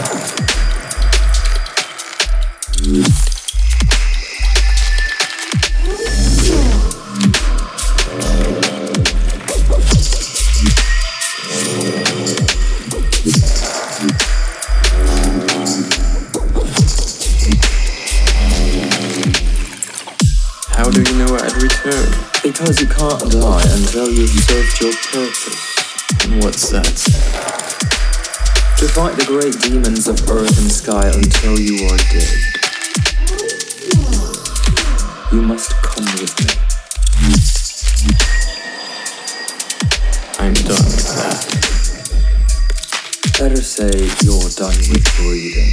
How do you know I'd return? Because you can't die until you've served your purpose. And what's that? To fight the great demons of earth and sky until you are dead. You must come with me. I'm done with that. Better say you're done with breathing.